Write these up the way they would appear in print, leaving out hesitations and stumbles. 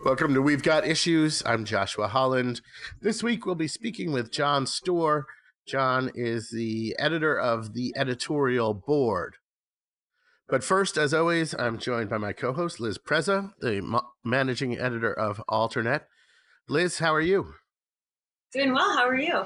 Welcome to We've Got Issues. I'm Joshua Holland. This week we'll be speaking with Jon Steuer. Jon is the editor of the editorial board. But first, as always, I'm joined by my co-host, Liz Preza, the managing editor of Alternet. Liz, how are you? Doing well. How are you?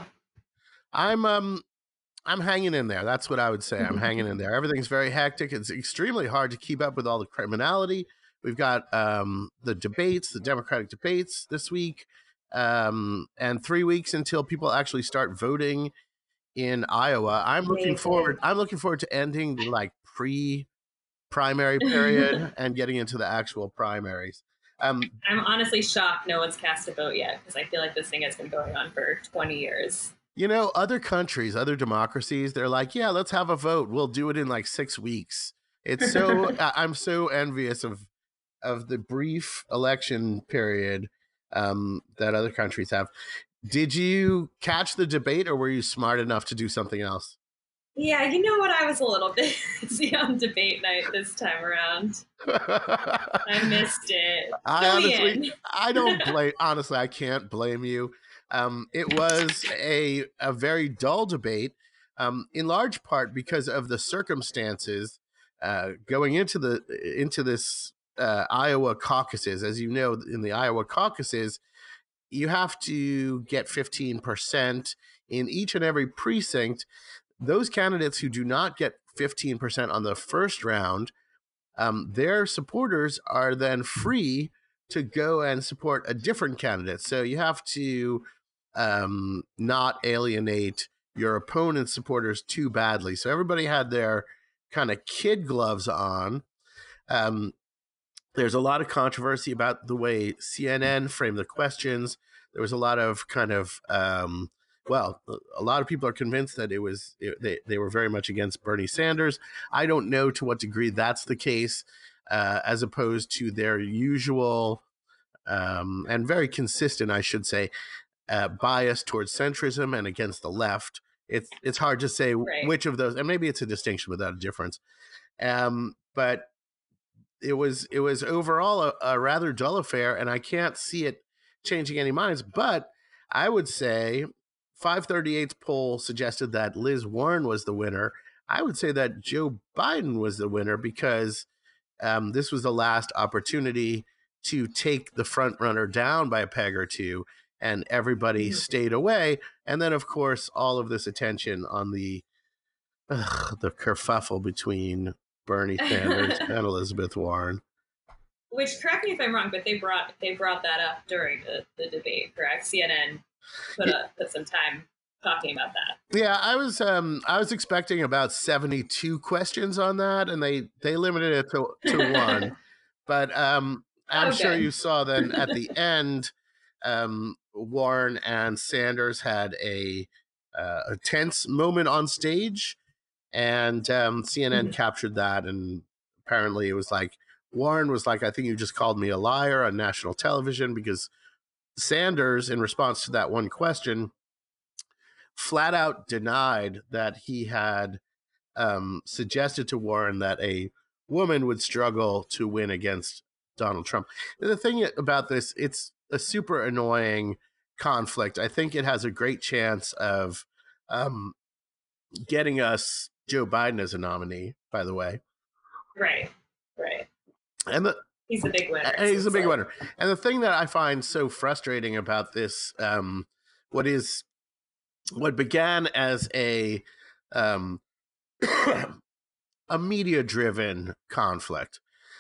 I'm hanging in there. That's what I would say. I'm hanging in there. Everything's very hectic. It's extremely hard to keep up with all the criminality. We've got the debates, the Democratic debates this week, and 3 weeks until people actually start voting in Iowa. I'm looking forward to ending the pre-primary period and getting into the actual primaries. I'm honestly shocked no one's cast a vote yet because I feel like this thing has been going on for 20 years. You know, other countries, other democracies, they're like, yeah, let's have a vote. We'll do it in like 6 weeks. It's so I'm so envious of the brief election period that other countries have. Did you catch the debate, or were you smart enough to do something else? Yeah, you know what? I was a little bit busy on debate night this time around. I missed it. I don't blame. Honestly, I can't blame you. It was a very dull debate, in large part because of the circumstances going into this Iowa caucuses. As you know, in the Iowa caucuses, you have to get 15% in each and every precinct. Those candidates who do not get 15% on the first round, their supporters are then free to go and support a different candidate. So you have to not alienate your opponent's supporters too badly. So everybody had their kind of kid gloves on. There's a lot of controversy about the way CNN framed the questions. There was a lot of kind of, a lot of people are convinced that they were very much against Bernie Sanders. I don't know to what degree that's the case, as opposed to their usual and very consistent, I should say, bias towards centrism and against the left. It's hard to say which of those, and maybe it's a distinction without a difference. But it was overall a rather dull affair, and I can't see it changing any minds. But I would say 538's poll suggested that Liz Warren was the winner. I would say that Joe Biden was the winner because this was the last opportunity to take the front runner down by a peg or two, and everybody stayed away. And then, of course, all of this attention on the kerfuffle between Bernie Sanders and Elizabeth Warren. Which, correct me if I'm wrong, but they brought that up during the debate, correct? CNN put some time talking about that. Yeah, I was expecting about 72 questions on that, and they limited it to one. But I'm sure you saw then at the end, Warren and Sanders had a tense moment on stage, and CNN captured that, and apparently it was like Warren was like, I think you just called me a liar on national television, because Sanders, in response to that one question, flat out denied that he had suggested to Warren that a woman would struggle to win against Donald Trump. And the thing about this, it's a super annoying conflict. I think it has a great chance of getting us Joe Biden as a nominee, by the way. Right. And he's a big winner. And he's a big winner. And the thing that I find so frustrating about this, what began as a media-driven conflict,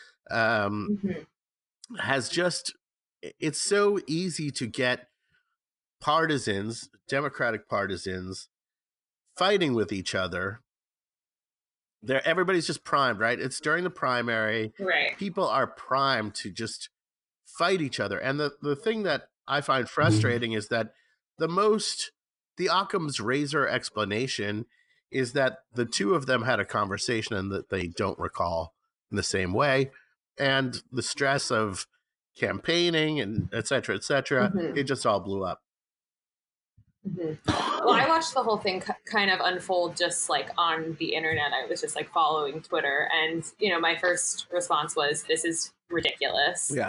has just, it's so easy to get partisans, Democratic partisans, fighting with each other. Everybody's just primed, right? It's during the primary. Right. People are primed to just fight each other. And the thing that I find frustrating is that the Occam's razor explanation is that the two of them had a conversation and that they don't recall in the same way. And the stress of campaigning and et cetera, it just all blew up. Well, I watched the whole thing kind of unfold just like on the internet. I was just like following Twitter, and my first response was, "This is ridiculous." Yes.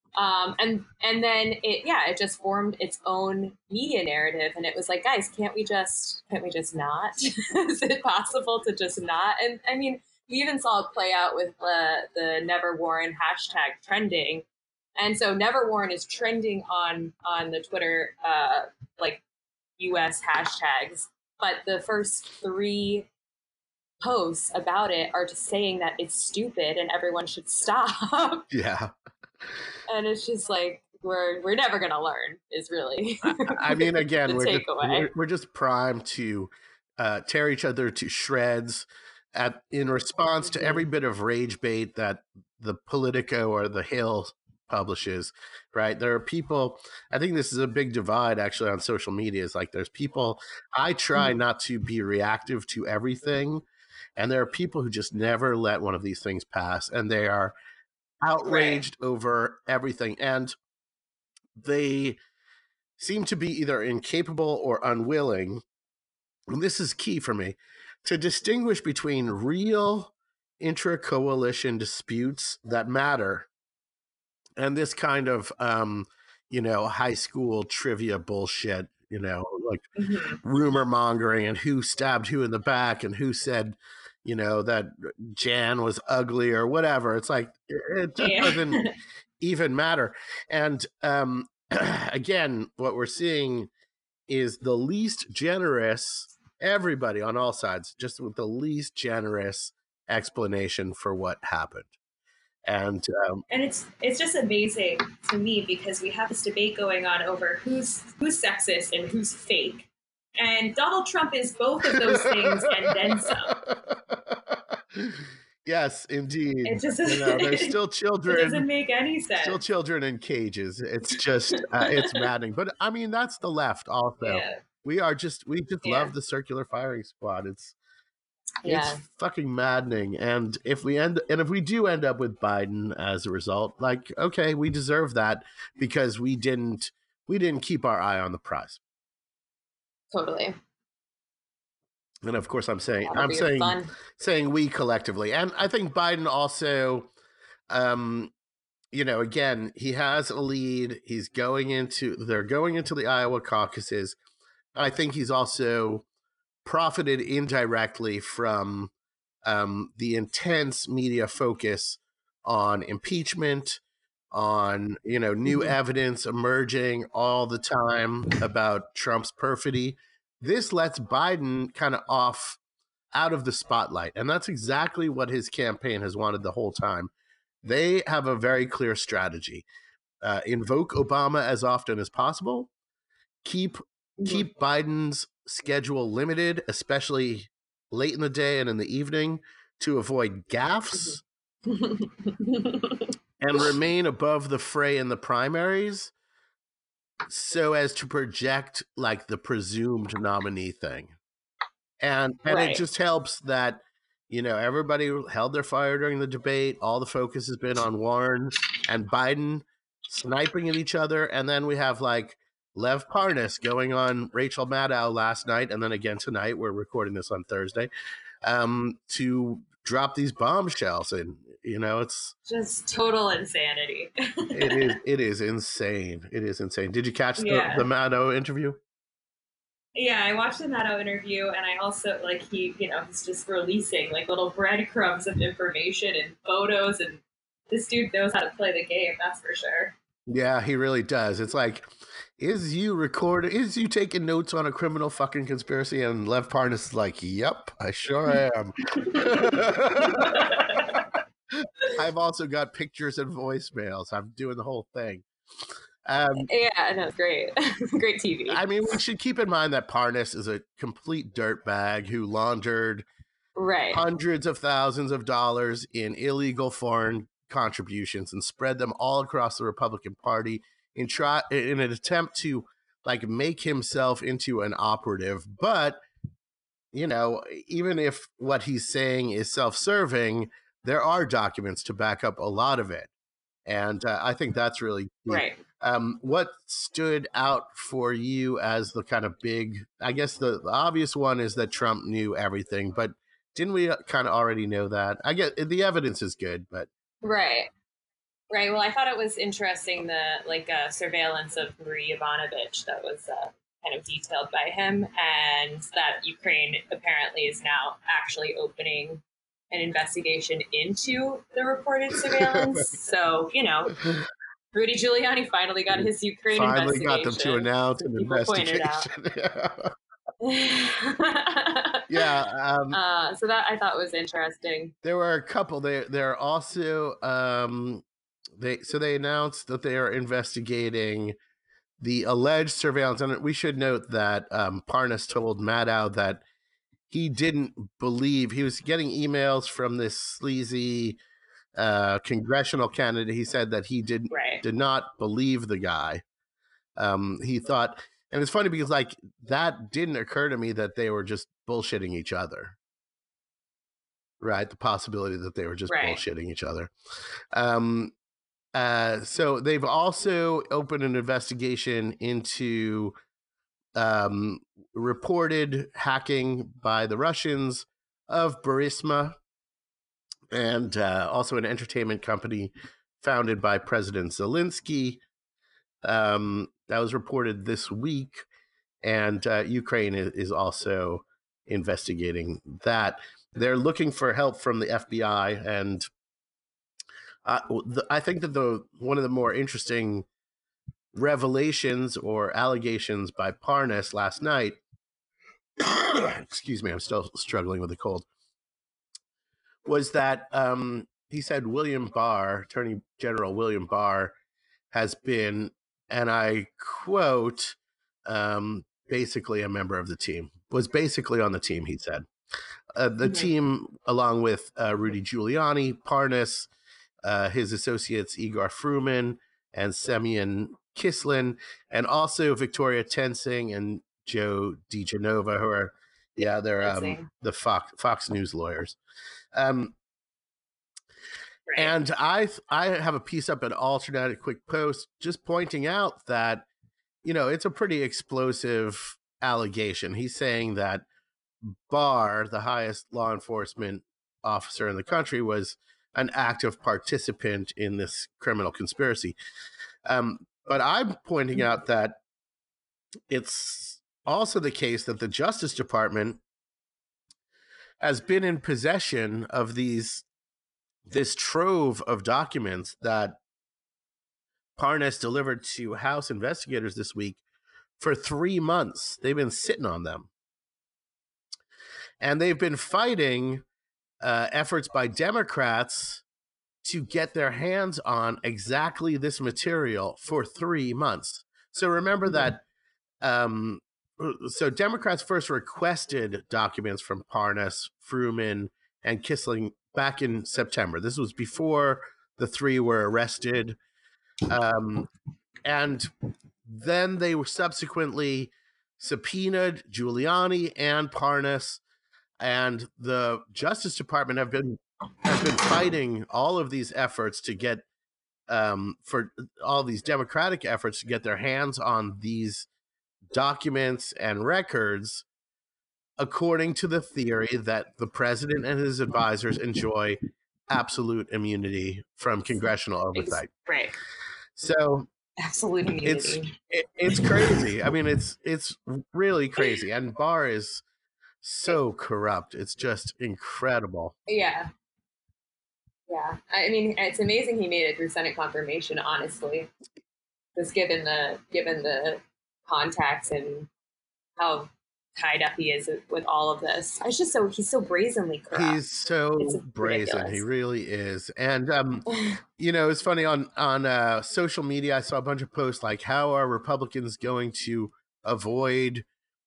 And then it just formed its own media narrative, and it was like, guys, can't we just not? Is it possible to just not? And I mean, we even saw it play out with the Never Warren hashtag trending, and so Never Warren is trending on the Twitter like U.S. hashtags, but the first 3 posts about it are just saying that it's stupid and everyone should stop. Yeah. And it's just like we're never gonna learn is really I mean, again, we're just primed to tear each other to shreds in response to every bit of rage bait that the Politico or the Hill publishes, right? There are people, I think this is a big divide actually on social media, is like there's people, I try not to be reactive to everything, and there are people who just never let one of these things pass, and they are outraged over everything, and they seem to be either incapable or unwilling, and this is key for me, to distinguish between real intra-coalition disputes that matter and this kind of high school trivia bullshit, like rumor mongering and who stabbed who in the back and who said that Jan was ugly or whatever. It's like it just doesn't even matter. And again, what we're seeing is the least generous, everybody on all sides, just with the least generous explanation for what happened. And it's just amazing to me because we have this debate going on over who's sexist and who's fake. And Donald Trump is both of those things and then some. Yes, indeed. It just, there's still children. It doesn't make any sense. Still children in cages. It's just, it's maddening. But I mean, that's the left also. Yeah. We just love the circular firing squad. It's fucking maddening. And if we do end up with Biden as a result, like, okay, we deserve that because we didn't keep our eye on the prize. Totally. And of course, I'm saying we collectively, and I think Biden also, again, he has a lead. They're going into the Iowa caucuses. I think he's also profited indirectly from the intense media focus on impeachment, on new evidence emerging all the time about Trump's perfidy. This lets Biden kind of off out of the spotlight. And that's exactly what his campaign has wanted the whole time. They have a very clear strategy. Invoke Obama as often as possible. Keep Biden's schedule limited, especially late in the day and in the evening, to avoid gaffes. And remain above the fray in the primaries so as to project like the presumed nominee thing. And it just helps that, everybody held their fire during the debate. All the focus has been on Warren and Biden sniping at each other. And then we have like Lev Parnas going on Rachel Maddow last night. And then again tonight, we're recording this on Thursday, to drop these bombshells. And, it's just total insanity. It is insane. It is insane. Did you catch the Maddow interview? Yeah, I watched the Maddow interview, and I also he's just releasing like little breadcrumbs of information and photos, and this dude knows how to play the game, that's for sure. Yeah, he really does. It's like, is you taking notes on a criminal fucking conspiracy? And Lev Parnas is like, yep, I sure am. I've also got pictures and voicemails. I'm doing the whole thing. No, great. Great TV. I mean, we should keep in mind that Parnas is a complete dirtbag who laundered hundreds of thousands of dollars in illegal foreign contributions and spread them all across the Republican Party in an attempt to make himself into an operative. But, even if what he's saying is self-serving, there are documents to back up a lot of it. And I think that's really key. Right. What stood out for you as the kind of big, I guess the obvious one is that Trump knew everything, but didn't we kind of already know that? I guess the evidence is good, but. Right. Right. Well, I thought it was interesting the surveillance of Marie Ivanovich that was kind of detailed by him, and that Ukraine apparently is now actually opening an investigation into the reported surveillance. So, Rudy Giuliani finally got his Ukraine Finally got them to investigation. announce Some an people pointed out. investigation. Yeah. So that I thought was interesting. There were a couple. They're also they announced that they are investigating the alleged surveillance, and we should note that Parnas told Maddow that he didn't believe he was getting emails from this sleazy congressional candidate. He said that he did not believe the guy. He thought, and it's funny because like that didn't occur to me that they were just bullshitting each other. Right, the possibility that they were just bullshitting each other. So they've also opened an investigation into reported hacking by the Russians of Burisma, and also an entertainment company founded by President Zelensky. That was reported this week, and Ukraine is also investigating that. They're looking for help from the FBI, and I think that one of the more interesting revelations or allegations by Parnas last night, excuse me, I'm still struggling with a cold, was that he said William Barr, Attorney General William Barr, has been, and I quote, basically a member of the team, was basically on the team, he said. The team, along with Rudy Giuliani, Parnas, his associates Igor Fruman and Semyon Kislin, and also Victoria Tensing and Joe DiGenova, who are, they're the Fox News lawyers. And I have a piece up at Alternate, a quick post, just pointing out that, it's a pretty explosive allegation. He's saying that Barr, the highest law enforcement officer in the country, was an active participant in this criminal conspiracy. But I'm pointing out that it's also the case that the Justice Department has been in possession of this trove of documents that Parnas delivered to House investigators this week for 3 months. They've been sitting on them. And they've been fighting efforts by Democrats to get their hands on exactly this material for 3 months. So remember that. So Democrats first requested documents from Parnas, Fruman, and Kislin back in September. This was before the three were arrested. And then they were subsequently subpoenaed Giuliani and Parnas, and the Justice Department has been fighting all of these efforts to get for all these Democratic efforts to get their hands on these documents and records, according to the theory that the president and his advisors enjoy absolute immunity from congressional oversight. Right. So absolute immunity. It's crazy. I mean, it's really crazy. And Barr is so corrupt. It's just incredible. Yeah. Yeah. I mean, it's amazing he made it through Senate confirmation, honestly. Just given the contacts and how tied up he is with all of this. It's just he's so brazenly corrupt. He's so brazen. Ridiculous. He really is. And it's funny on social media, I saw a bunch of posts like, how are Republicans going to avoid,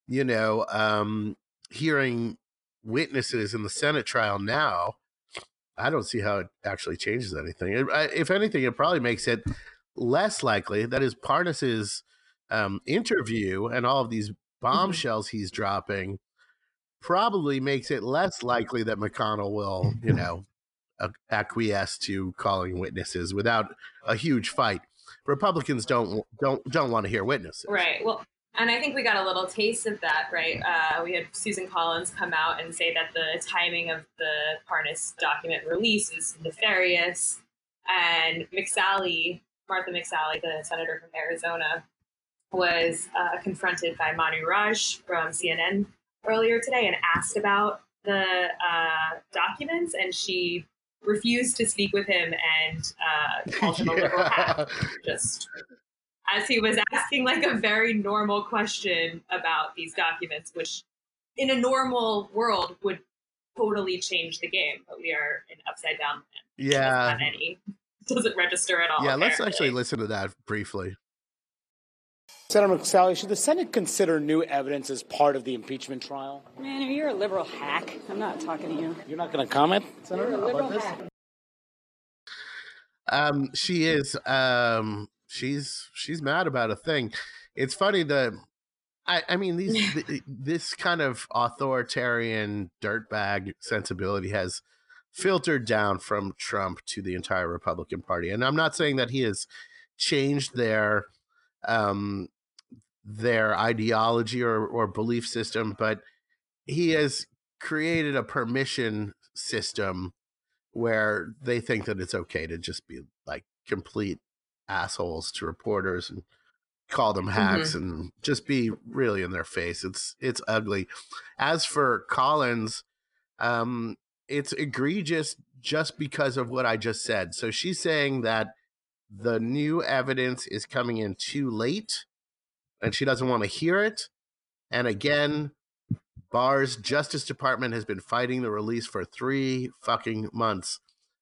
hearing witnesses in the Senate trial now? I don't see how it actually changes anything. If anything, it probably makes it less likely. That is, Parnas's interview and all of these bombshells he's dropping probably makes it less likely that McConnell will, acquiesce to calling witnesses without a huge fight. Republicans don't want to hear witnesses. Right. Well, and I think we got a little taste of that, right? We had Susan Collins come out and say that the timing of the Parnas document release is nefarious. And Martha McSally, the senator from Arizona, was confronted by Manu Raj from CNN earlier today and asked about the documents, and she refused to speak with him and called him a liberal hack, just as he was asking like a very normal question about these documents, which in a normal world would totally change the game. But we are in upside down land. Yeah. Doesn't register at all. Yeah, apparently. let's actually listen to that briefly. Senator McSally, should the Senate consider new evidence as part of the impeachment trial? Man, you're a liberal hack. I'm not talking to you. You're not going to comment, Senator, You're a liberal about this? hack. She is. She's mad about a thing. It's funny I mean this kind of authoritarian dirtbag sensibility has filtered down from Trump to the entire Republican Party, and I'm not saying that he has changed their ideology or belief system, but he has created a permission system where they think that it's okay to just be like complete assholes to reporters and call them hacks and just be really in their face. It's ugly. As for Collins, it's egregious just because of what I just said. So she's saying that the new evidence is coming in too late and she doesn't want to hear it. And again, Barr's Justice Department has been fighting the release for 3 fucking months.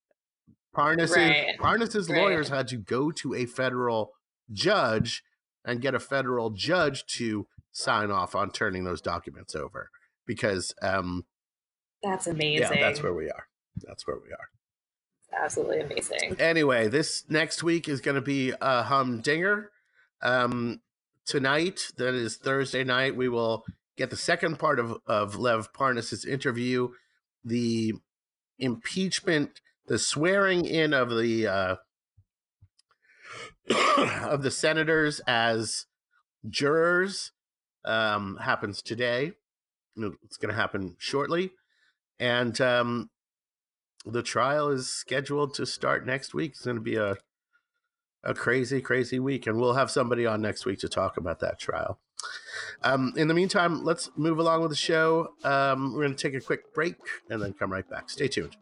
Parnas's lawyers had to go to a federal judge and get a federal judge to sign off on turning those documents over because that's amazing. Yeah, that's where we are. It's absolutely amazing. Anyway, this next week is going to be a humdinger. Tonight, that is Thursday night, we will get the second part of Lev Parnas's interview, the impeachment, the swearing in of the of the senators as jurors happens today. It's going to happen shortly. And the trial is scheduled to start next week. It's going to be a crazy, crazy week. And we'll have somebody on next week to talk about that trial. In the meantime, let's move along with the show. We're going to take a quick break and then come right back. Stay tuned.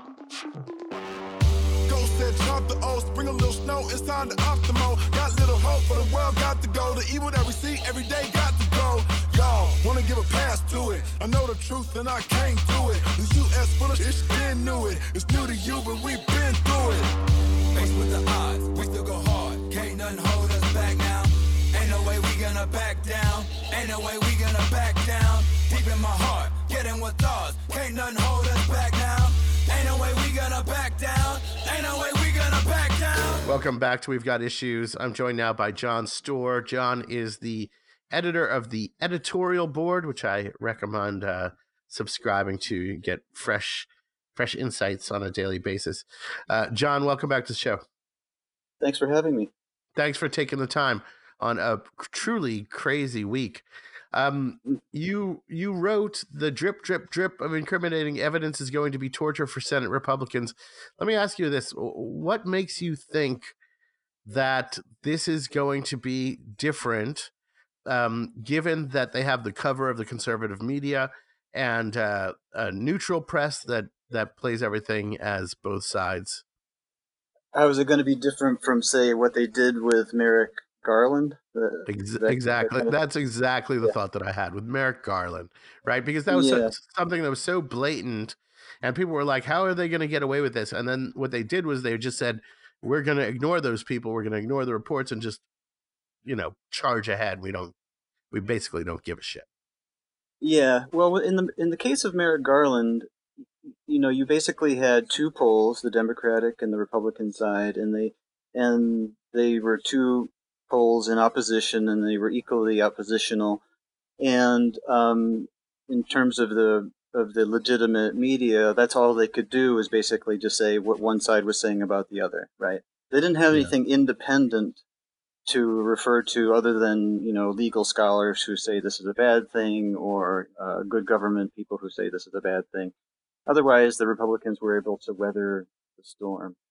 Said chop the oats, bring a little snow, it's time to optimo. Got little hope for the world, got to go. The evil that we see every day got to go. Y'all wanna give a pass to it. I know the truth and I can't do it. The US full of shit, been knew it. It's new to you, but we've been through it. Faced with the odds, we still go hard. Can't nothing hold us back now. Ain't no way we gonna back down. Ain't no way we gonna back down. Deep in my heart, getting with thoughts. Can't nothing hold us back now. Ain't no way we gonna back down. Ain't no way we gonna back down. Welcome back to We've Got Issues. I'm joined now by Jon Steuer. Jon is the editor of the editorial board, which I recommend subscribing to get fresh insights on a daily basis. Jon, welcome back to the show. Thanks for having me. Thanks for taking the time on a truly crazy week. You wrote the drip, drip, drip of incriminating evidence is going to be torture for Senate Republicans. Let me ask you this. What makes you think that this is going to be different, given that they have the cover of the conservative media and a neutral press that plays everything as both sides? How is it going to be different from, say, what they did with Merrick Garland? Exactly. That's exactly the thought that I had with Merrick Garland, right? Because that was something that was so blatant, and people were like, how are they going to get away with this? And then what they did was they just said, we're going to ignore those people. We're going to ignore the reports and just, charge ahead. We basically don't give a shit. Yeah. Well, in the case of Merrick Garland, you basically had 2 polls, the Democratic and the Republican side, and they were 2 polls in opposition, and they were equally oppositional. And in terms of the legitimate media, that's all they could do was basically just say what one side was saying about the other, right? They didn't have anything independent to refer to other than, legal scholars who say this is a bad thing, or good government people who say this is a bad thing. Otherwise, the Republicans were able to weather the storm.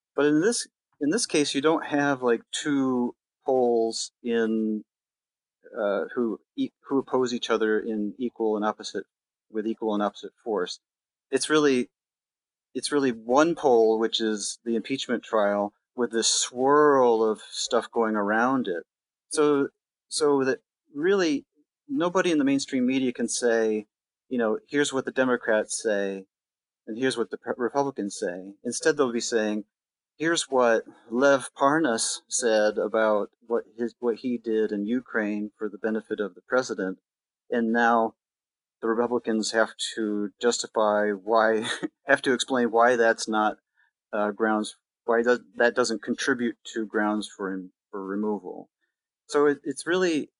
But in this case, you don't have like two poles in who oppose each other in equal and opposite force. It's really one pole, which is the impeachment trial, with this swirl of stuff going around it. So that really nobody in the mainstream media can say, here's what the Democrats say, and here's what the Republicans say. Instead, they'll be saying, here's what Lev Parnas said about what he did in Ukraine for the benefit of the president, and now the Republicans have to explain why that's not grounds, why that doesn't contribute to grounds for removal. So it's really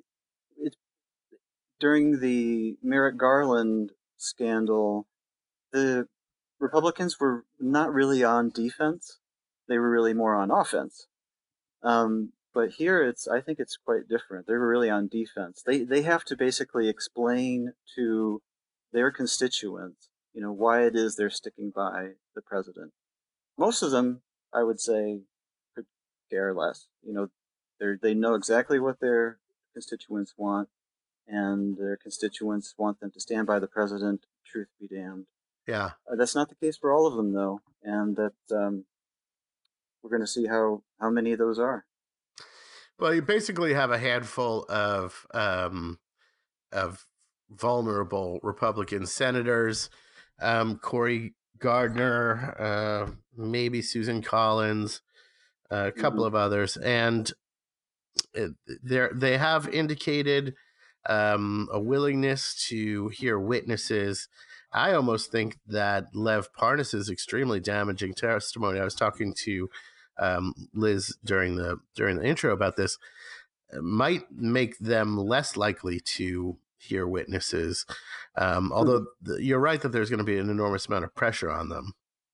during the Merrick Garland scandal, the Republicans were not really on defense; they were really more on offense. But here, I think it's quite different. They were really on defense. They have to basically explain to their constituents, why it is they're sticking by the president. Most of them, I would say, could care less. They know exactly what their constituents want, and their constituents want them to stand by the president. Truth be damned. Yeah. That's not the case for all of them, though, and that we're going to see how many of those are. Well, you basically have a handful of vulnerable Republican senators, Cory Gardner, maybe Susan Collins, a couple of others, and they have indicated a willingness to hear witnesses. I almost think that Lev Parnas' extremely damaging testimony. I was talking to Liz during the intro about this. Might make them less likely to hear witnesses. Although you're right that there's going to be an enormous amount of pressure on them.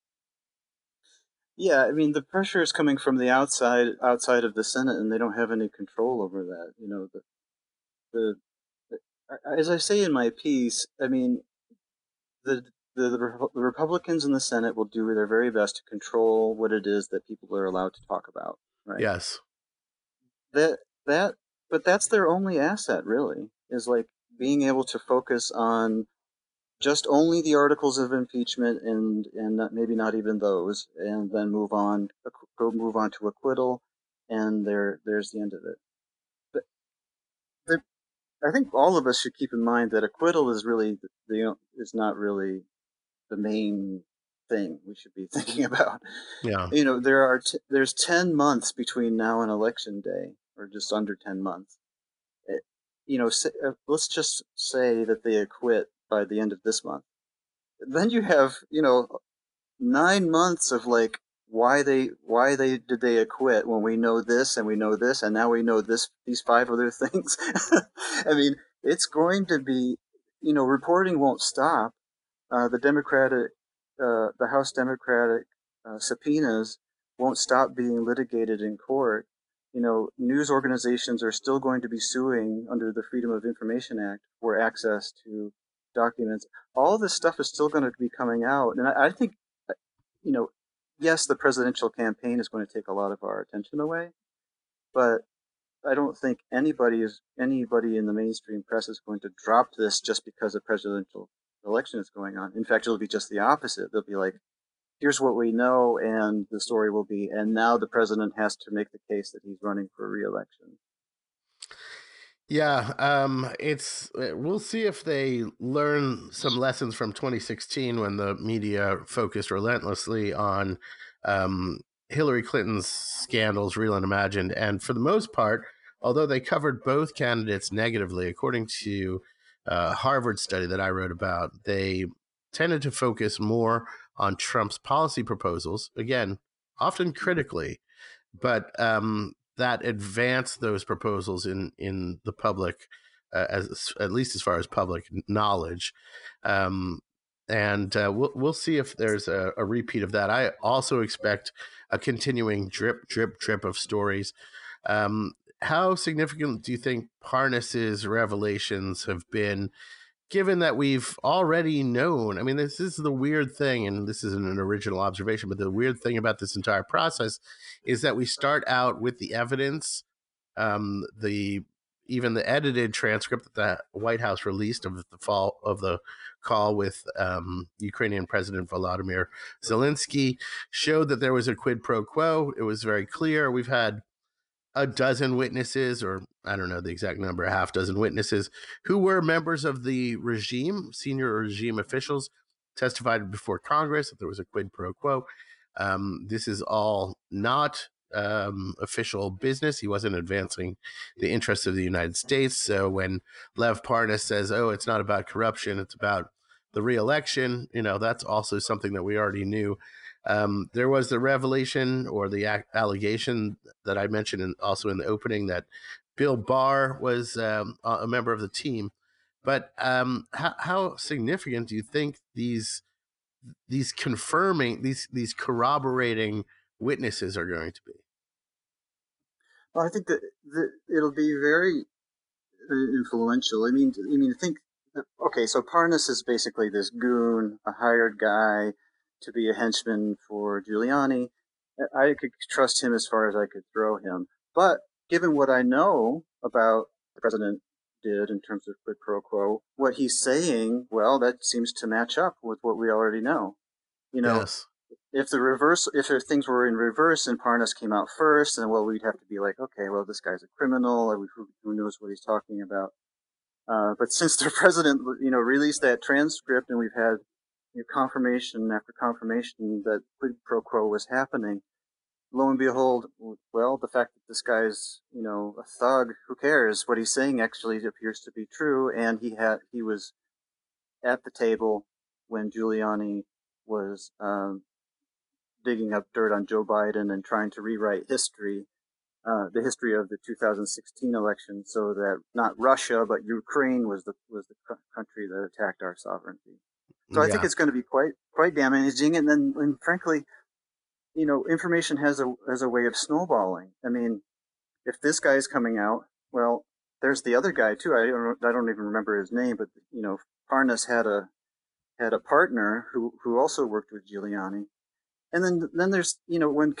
Yeah, I mean, the pressure is coming from the outside of the Senate, and they don't have any control over that. As I say in my piece, I mean, the Republicans in the Senate will do their very best to control what it is that people are allowed to talk about, right? Yes. But that's their only asset, really, is like being able to focus on just only the articles of impeachment and maybe not even those, and then move on to acquittal, and there's the end of it. But I think all of us should keep in mind that acquittal is really is not really the main thing we should be thinking about. Yeah. There's 10 months between now and election day, or just under 10 months. Let's just say that they acquit by the end of this month. Then you have 9 months of like why did they acquit when we know this and we know this and now we know these 5 other things. I mean, it's going to be, reporting won't stop. The House Democratic subpoenas won't stop being litigated in court. News organizations are still going to be suing under the Freedom of Information Act for access to documents. All this stuff is still going to be coming out. And I think, yes, the presidential campaign is going to take a lot of our attention away, but I don't think anybody in the mainstream press is going to drop this just because a presidential election is going on. In fact, it'll be just the opposite. They'll be like, here's what we know, and the story will be, and now the president has to make the case that he's running for re-election. Yeah, we'll see if they learn some lessons from 2016 when the media focused relentlessly on Hillary Clinton's scandals, real and imagined. And for the most part, although they covered both candidates negatively, according to a Harvard study that I wrote about, they tended to focus more on Trump's policy proposals, again, often critically, but that advanced those proposals in the public, at least as far as public knowledge. And we'll see if there's a repeat of that. I also expect a continuing drip of stories. How significant do you think Parnas's revelations have been, given that we've already known, I mean, this is the weird thing, and this isn't an original observation, but the weird thing about this entire process is that we start out with the evidence, the even the edited transcript that the White House released of the fall of the call with Ukrainian President Volodymyr Zelensky showed that there was a quid pro quo. It was very clear. We've had a dozen witnesses, or I don't know the exact number, a half dozen witnesses who were members of the regime, senior regime officials, testified before Congress that there was a quid pro quo. This is all not official business. He wasn't advancing the interests of the United States. So when Lev Parnas says, "Oh, it's not about corruption; it's about the re-election," that's also something that we already knew. There was the revelation or the allegation that I mentioned also in the opening that Bill Barr was a member of the team. But how significant do you think these confirming, these corroborating witnesses are going to be? Well, I think that it'll be very influential. I mean, think. Okay, so Parnas is basically this goon, a hired guy to be a henchman for Giuliani. I could trust him as far as I could throw him. But given what I know about the president did in terms of quid pro quo, what he's saying, well, that seems to match up with what we already know. Yes. If things were in reverse and Parnas came out first, then we'd have to be like, okay, well, this guy's a criminal, or who knows what he's talking about. But since the president, released that transcript, and we've had confirmation after confirmation that quid pro quo was happening, lo and behold, well, the fact that this guy's, a thug, who cares? What he's saying actually appears to be true, and he was at the table when Giuliani was digging up dirt on Joe Biden and trying to rewrite history. The history of the 2016 election, so that not Russia but Ukraine was the country that attacked our sovereignty. So I think it's going to be quite damaging. And then, frankly, information has a way of snowballing. I mean, if this guy is coming out, well, there's the other guy too. I don't even remember his name, but Parnas had a partner who also worked with Giuliani. And then there's, when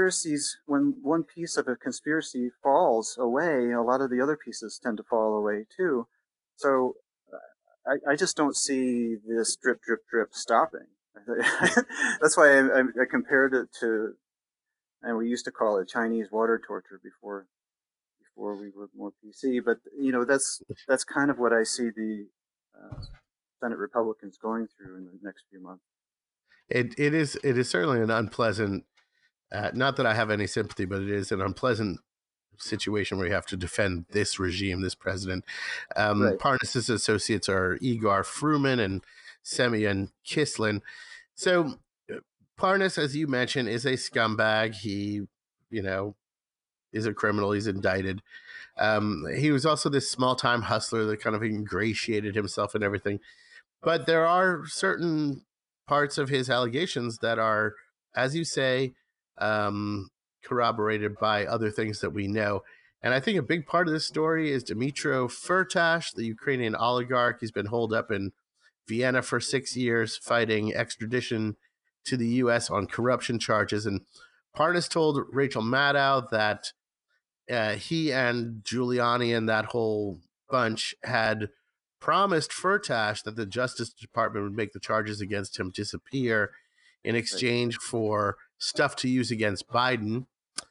one piece of a conspiracy falls away, a lot of the other pieces tend to fall away too. So I just don't see this drip, drip, drip stopping. That's why I compared it to, and we used to call it Chinese water torture before we were more PC. But, that's kind of what I see the Senate Republicans going through in the next few months. It is certainly an unpleasant, not that I have any sympathy, but it is an unpleasant situation where you have to defend this regime, this president. Right. Parnas's associates are Igor Fruman and Semyon Kislin. So Parnas, as you mentioned, is a scumbag. He, is a criminal. He's indicted. He was also this small-time hustler that kind of ingratiated himself and everything. But there are certain parts of his allegations that are, as you say, corroborated by other things that we know. And I think a big part of this story is Dmytro Firtash, the Ukrainian oligarch. He's been holed up in Vienna for 6 years, fighting extradition to the U.S. on corruption charges. And Parnas told Rachel Maddow that he and Giuliani and that whole bunch had promised Firtash that the Justice Department would make the charges against him disappear in exchange for stuff to use against Biden.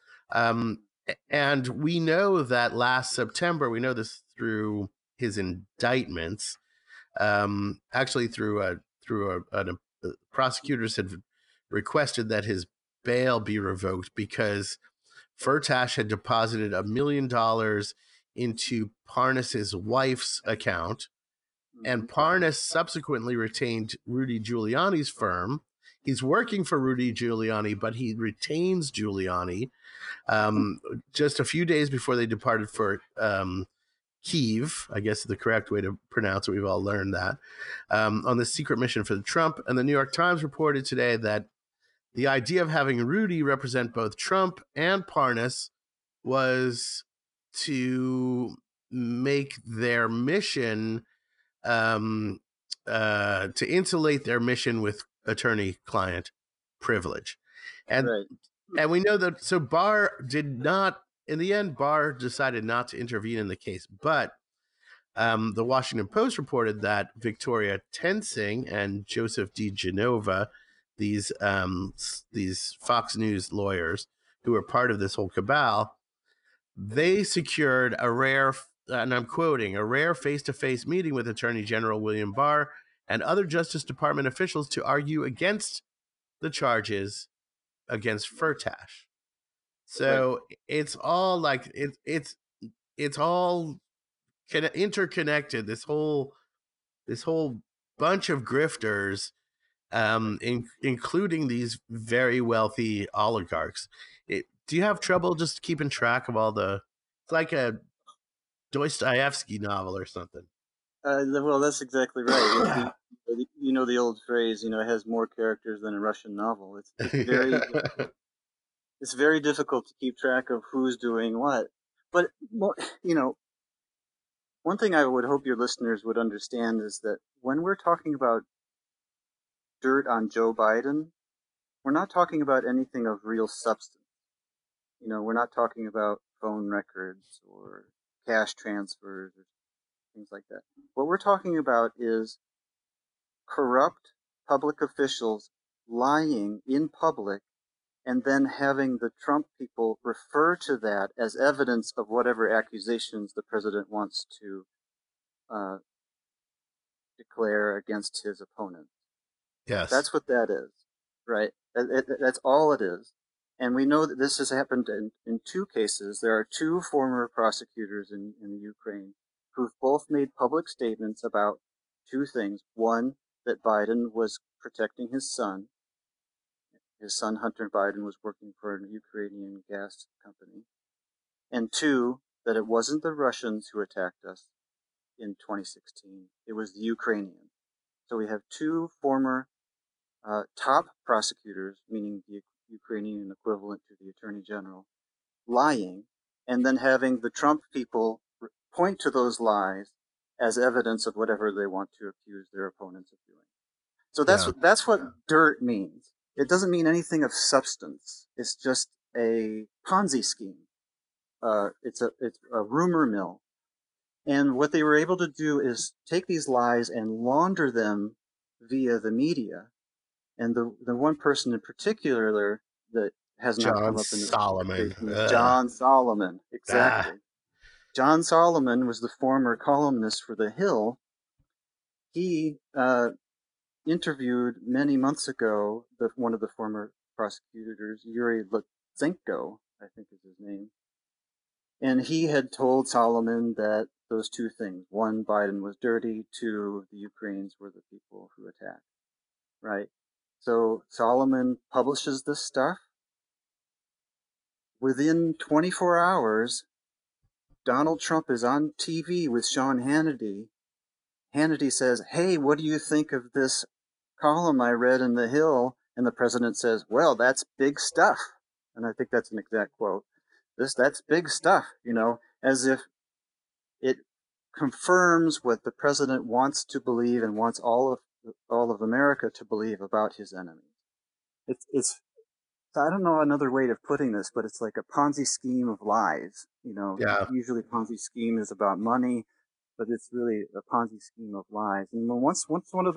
And we know that last September, we know this through his indictments, actually through prosecutors had requested that his bail be revoked because Firtash had deposited $1 million into Parnas's wife's account. And Parnas subsequently retained Rudy Giuliani's firm. He's working for Rudy Giuliani, but he retains Giuliani. Just a few days before they departed for Kyiv, I guess is the correct way to pronounce it. We've all learned that. On the secret mission for Trump. And the New York Times reported today that the idea of having Rudy represent both Trump and Parnas was to make their mission to insulate their mission with attorney-client privilege, and Right. and we know that. So Barr did not. In the end, Barr decided not to intervene in the case, but the Washington Post reported that Victoria Tensing and Joseph DiGenova, these Fox News lawyers who were part of this whole cabal, they secured a rare, and I'm quoting, a rare face-to-face meeting with Attorney General William Barr and other Justice Department officials to argue against the charges against Firtash. So it's all like it's all interconnected. This whole bunch of grifters, including these very wealthy oligarchs. Do you have trouble just keeping track of all the? It's like a Dostoevsky novel or something. Well, that's exactly right. You know the old phrase, it has more characters than a Russian novel. It's very it's very difficult to keep track of who's doing what. But one thing I would hope your listeners would understand is that when we're talking about dirt on Joe Biden, we're not talking about anything of real substance. We're not talking about phone records or cash transfers or things like that. What we're talking about is corrupt public officials lying in public and then having the Trump people refer to that as evidence of whatever accusations the president wants to declare against his opponent. Yes. That's what that is, right? That's all it is. And we know that this has happened in two cases. There are two former prosecutors in the Ukraine who've both made public statements about two things. One, that Biden was protecting his son. His son, Hunter Biden, was working for a Ukrainian gas company. And two, that it wasn't the Russians who attacked us in 2016. It was the Ukrainians. So we have two former top prosecutors, meaning the Ukrainian equivalent to the Attorney General, lying, and then having the Trump people point to those lies as evidence of whatever they want to accuse their opponents of doing. So that's what dirt means. It doesn't mean anything of substance. It's just a Ponzi scheme. It's a rumor mill. And what they were able to do is take these lies and launder them via the media. And the one person in particular that has not come up in this conversation is John Solomon. Exactly. John Solomon was the former columnist for The Hill. He interviewed many months ago one of the former prosecutors, Yuri Lutsenko, I think is his name. And he had told Solomon that those two things: one, Biden was dirty; two, the Ukrainians were the people who attacked. Right? So Solomon publishes this stuff. Within 24 hours, Donald Trump is on TV with Sean Hannity. Hannity says, "Hey, what do you think of this column I read in The Hill?" And the president says, "Well, that's big stuff." And I think that's an exact quote. That's big stuff, as if it confirms what the president wants to believe and wants all of America to believe about his enemies. It's I don't know another way of putting this, but it's like a Ponzi scheme of lies. Yeah. Usually Ponzi scheme is about money, but it's really a Ponzi scheme of lies. And once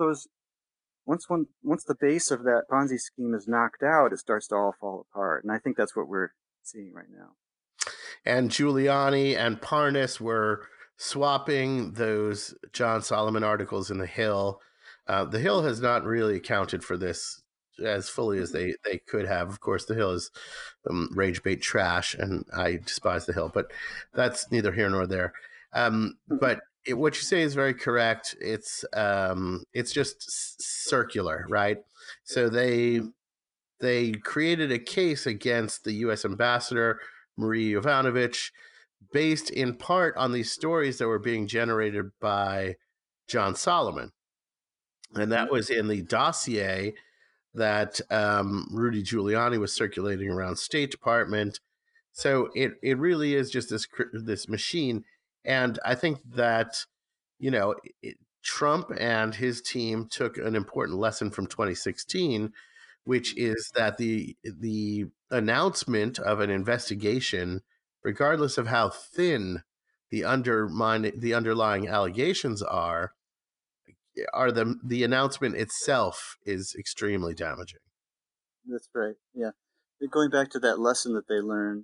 the base of that Ponzi scheme is knocked out, it starts to all fall apart. And I think that's what we're seeing right now. And Giuliani and Parnas were swapping those John Solomon articles in The Hill. The Hill has not really accounted for this as fully as they could have. Of course, The Hill is rage bait trash, and I despise The Hill, but that's neither here nor there. But what you say is very correct. It's just circular, right? So they created a case against the U.S. ambassador, Marie Yovanovitch, based in part on these stories that were being generated by John Solomon. And that was in the dossier that Rudy Giuliani was circulating around State Department. So it really is just this machine. And I think that, Trump and his team took an important lesson from 2016, which is that the announcement of an investigation, regardless of how thin the underlying allegations are the announcement itself is extremely damaging. That's right. Yeah. Going back to that lesson that they learned,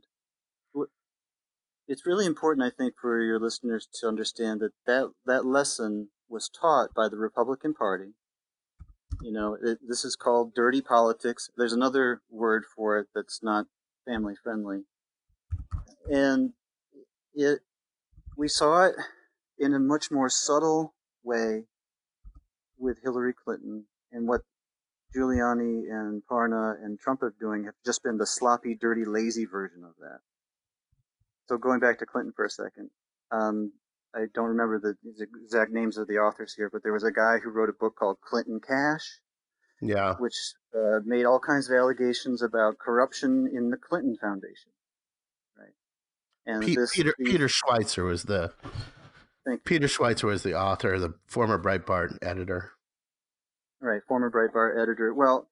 it's really important, I think, for your listeners to understand that lesson was taught by the Republican Party. This is called dirty politics. There's another word for it that's not family friendly. And we saw it in a much more subtle way with Hillary Clinton, and what Giuliani and Parna and Trump are doing have just been the sloppy, dirty, lazy version of that. So going back to Clinton for a second, I don't remember the exact names of the authors here, but there was a guy who wrote a book called Clinton Cash, which made all kinds of allegations about corruption in the Clinton Foundation. Right. And Peter Schweitzer was the author, the former Breitbart editor. Right, former Breitbart editor. Well,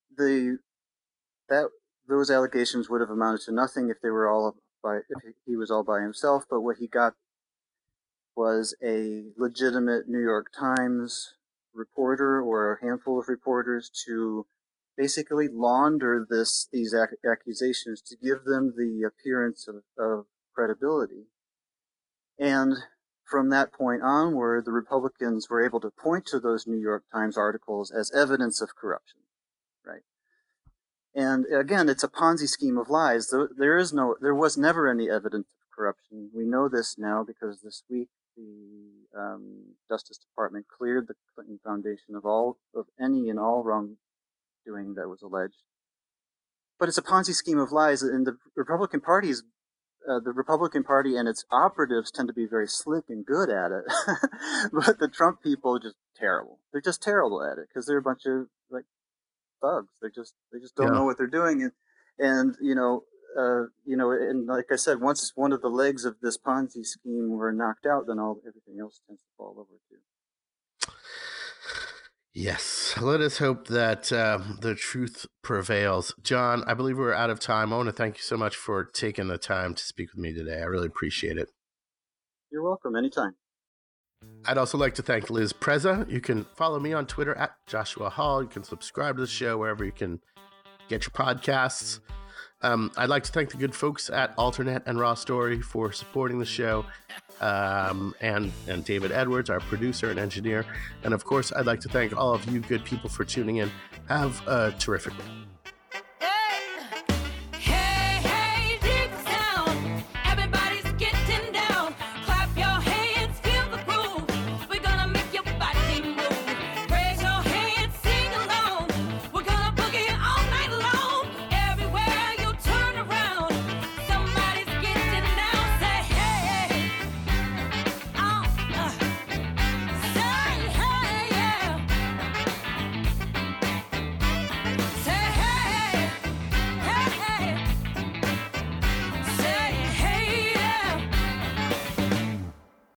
those allegations would have amounted to nothing if he was all by himself. But what he got was a legitimate New York Times reporter or a handful of reporters to basically launder these accusations to give them the appearance of credibility. And from that point onward, the Republicans were able to point to those New York Times articles as evidence of corruption, right? And again, it's a Ponzi scheme of lies. There was never any evidence of corruption. We know this now because this week the Justice Department cleared the Clinton Foundation of any and all wrongdoing that was alleged. But it's a Ponzi scheme of lies, and the Republican Party and its operatives tend to be very slick and good at it. But the Trump people are just terrible. They're just terrible at it because they're a bunch of thugs. They just don't know what they're doing. And like I said, once one of the legs of this Ponzi scheme were knocked out, then everything else tends to fall over too. Yes, let us hope that the truth prevails. John, I believe we're out of time. I want to thank you so much for taking the time to speak with me today. I really appreciate it. You're welcome. Anytime. I'd also like to thank Liz Preza. You can follow me on Twitter at Joshua Hall. You can subscribe to the show wherever you can get your podcasts. I'd like to thank the good folks at Alternet and Raw Story for supporting the show, and David Edwards, our producer and engineer. And of course, I'd like to thank all of you good people for tuning in. Have a terrific one.